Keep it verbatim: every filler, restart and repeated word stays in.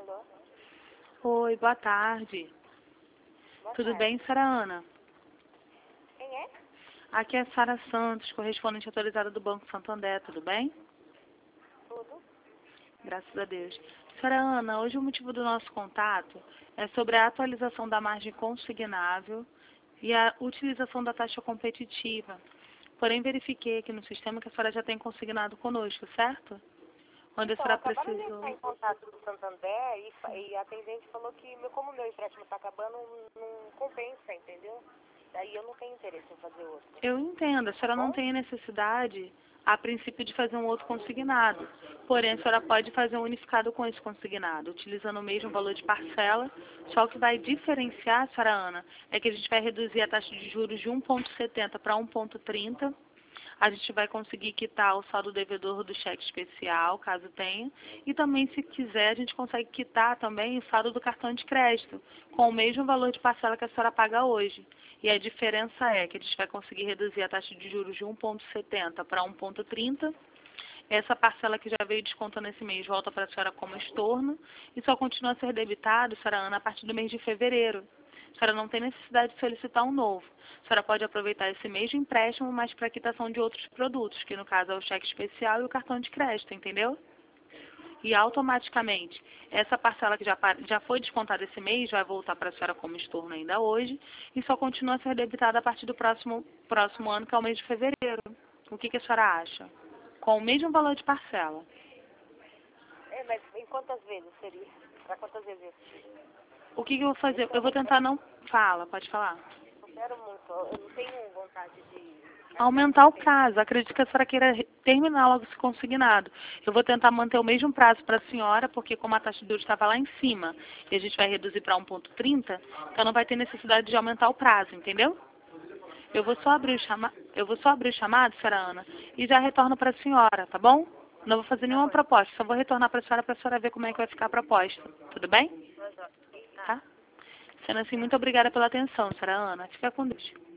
Alô? Oi, boa tarde. Boa Tudo tarde. bem, Sara Ana? Quem é? Aqui é a Sara Santos, correspondente autorizada do Banco Santander, tudo bem? Tudo? Graças a Deus. Sara Ana, hoje o motivo do nosso contato é sobre a atualização da margem consignável e a utilização da taxa competitiva. Porém, verifiquei aqui no sistema que a senhora já tem consignado conosco, certo? Onde a Então, senhora acabaram de precisou... entrar em contato do Santander e, fa- e a atendente falou que meu- como meu empréstimo está acabando, não, não compensa, entendeu? Daí eu não tenho interesse em fazer outro. Eu entendo, a senhora não Bom? tem necessidade, a princípio, de fazer um outro consignado. Porém, a senhora pode fazer um unificado com esse consignado, utilizando o mesmo valor de parcela, só o que vai diferenciar, senhora Ana, é que a gente vai reduzir a taxa de juros de um vírgula setenta para um vírgula trinta. A gente vai conseguir quitar o saldo devedor do cheque especial, caso tenha. E também, se quiser, a gente consegue quitar também o saldo do cartão de crédito, com o mesmo valor de parcela que a senhora paga hoje. E a diferença é que a gente vai conseguir reduzir a taxa de juros de um vírgula setenta para um vírgula trinta. Essa parcela que já veio descontando esse mês volta para a senhora como estorno e só continua a ser debitado, senhora Ana, a partir do mês de fevereiro. A senhora não tem necessidade de solicitar um novo. A senhora pode aproveitar esse mês de empréstimo, mas para quitação de outros produtos, que no caso é o cheque especial e o cartão de crédito, entendeu? E automaticamente, essa parcela que já, pa- já foi descontada esse mês vai voltar para a senhora como estorno ainda hoje e só continua a ser debitada a partir do próximo, próximo ano, que é o mês de fevereiro. O que, que a senhora acha? Com o mesmo valor de parcela. É, mas em quantas vezes seria? Para quantas vezes? O que, que eu vou fazer? Esse é Eu o vou meu tentar problema. não... Fala, pode falar. Eu quero muito. Eu não tenho vontade de Aumentar o prazo. Acredito que a senhora queira re- terminar logo esse consignado. Eu vou tentar manter o mesmo prazo para a senhora, porque como a taxa de juros estava lá em cima e a gente vai reduzir para um vírgula trinta, então não vai ter necessidade de aumentar o prazo, entendeu? Eu vou só abrir o chama... eu vou só abrir o chamado, senhora Ana, e já retorno para a senhora, tá bom? Não vou fazer Tá nenhuma bom. proposta, só vou retornar para a senhora para a senhora ver como é que vai ficar a proposta. Tudo bem? Tá. Tá? Sendo assim, muito obrigada pela atenção, senhora Ana. Fica com Deus.